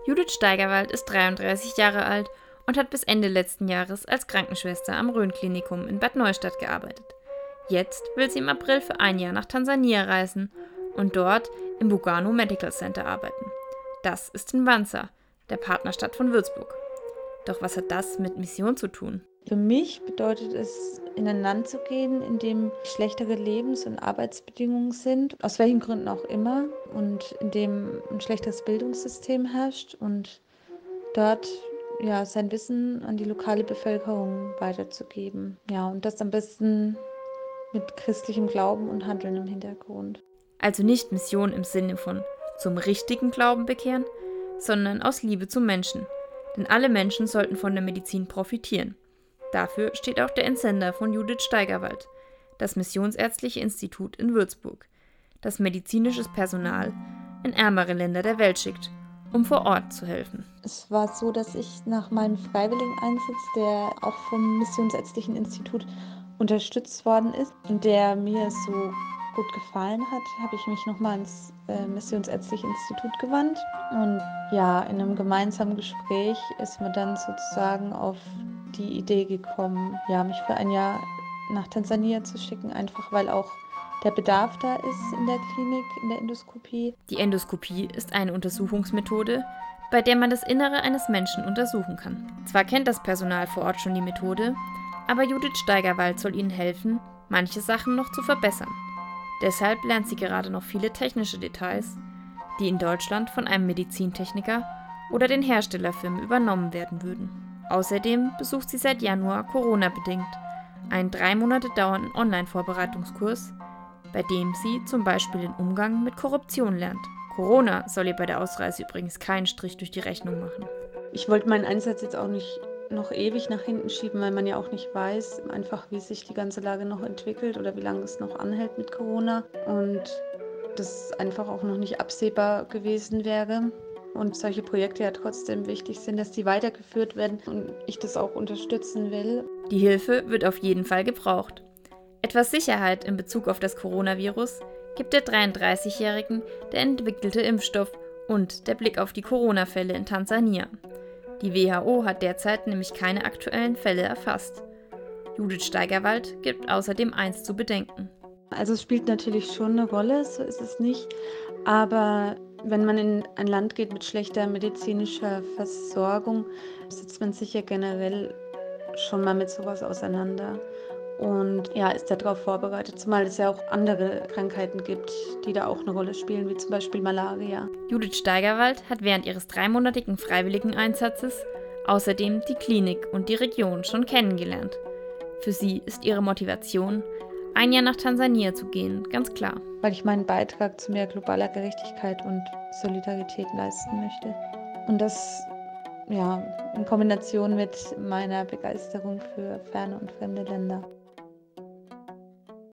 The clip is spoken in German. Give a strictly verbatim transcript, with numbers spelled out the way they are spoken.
Judith Steigerwald ist dreiunddreißig Jahre alt und hat bis Ende letzten Jahres als Krankenschwester am Rhön-Klinikum in Bad Neustadt gearbeitet. Jetzt will sie im April für ein Jahr nach Tansania reisen und dort im Bugano Medical Center arbeiten. Das ist in Wanza, der Partnerstadt von Würzburg. Doch was hat das mit Mission zu tun? Für mich bedeutet es, in ein Land zu gehen, in dem schlechtere Lebens- und Arbeitsbedingungen sind, aus welchen Gründen auch immer, und in dem ein schlechteres Bildungssystem herrscht und dort ja, sein Wissen an die lokale Bevölkerung weiterzugeben. Ja, und das am besten mit christlichem Glauben und Handeln im Hintergrund. Also nicht Mission im Sinne von zum richtigen Glauben bekehren, sondern aus Liebe zum Menschen. Denn alle Menschen sollten von der Medizin profitieren. Dafür steht auch der Entsender von Judith Steigerwald, das Missionsärztliche Institut in Würzburg, das medizinisches Personal in ärmere Länder der Welt schickt, um vor Ort zu helfen. Es war so, dass ich nach meinem Freiwilligeneinsatz, der auch vom Missionsärztlichen Institut unterstützt worden ist und der mir so gut gefallen hat, habe ich mich nochmal ins äh, Missionsärztliche Institut gewandt. Und ja, in einem gemeinsamen Gespräch ist mir dann sozusagen auf die Idee gekommen, ja, mich für ein Jahr nach Tansania zu schicken, einfach weil auch der Bedarf da ist in der Klinik, in der Endoskopie. Die Endoskopie ist eine Untersuchungsmethode, bei der man das Innere eines Menschen untersuchen kann. Zwar kennt das Personal vor Ort schon die Methode, aber Judith Steigerwald soll ihnen helfen, manche Sachen noch zu verbessern. Deshalb lernt sie gerade noch viele technische Details, die in Deutschland von einem Medizintechniker oder den Herstellerfirmen übernommen werden würden. Außerdem besucht sie seit Januar Corona-bedingt einen drei Monate dauernden Online-Vorbereitungskurs, bei dem sie zum Beispiel den Umgang mit Korruption lernt. Corona soll ihr bei der Ausreise übrigens keinen Strich durch die Rechnung machen. Ich wollte meinen Einsatz jetzt auch nicht noch ewig nach hinten schieben, weil man ja auch nicht weiß, einfach wie sich die ganze Lage noch entwickelt oder wie lange es noch anhält mit Corona. Und das einfach auch noch nicht absehbar gewesen wäre. Und solche Projekte ja trotzdem wichtig sind, dass die weitergeführt werden und ich das auch unterstützen will. Die Hilfe wird auf jeden Fall gebraucht. Etwas Sicherheit in Bezug auf das Coronavirus gibt der dreiunddreißigjährigen der entwickelte Impfstoff und der Blick auf die Corona-Fälle in Tansania. Die W H O hat derzeit nämlich keine aktuellen Fälle erfasst. Judith Steigerwald gibt außerdem eins zu bedenken. Also es spielt natürlich schon eine Rolle, so ist es nicht. Aber wenn man in ein Land geht mit schlechter medizinischer Versorgung, setzt man sich ja generell schon mal mit sowas auseinander. Und ja, ist darauf vorbereitet, zumal es ja auch andere Krankheiten gibt, die da auch eine Rolle spielen, wie zum Beispiel Malaria. Judith Steigerwald hat während ihres dreimonatigen Freiwilligeneinsatzes außerdem die Klinik und die Region schon kennengelernt. Für sie ist ihre Motivation, ein Jahr nach Tansania zu gehen, ganz klar. Weil ich meinen Beitrag zu mehr globaler Gerechtigkeit und Solidarität leisten möchte. Und das ja, in Kombination mit meiner Begeisterung für ferne und fremde Länder.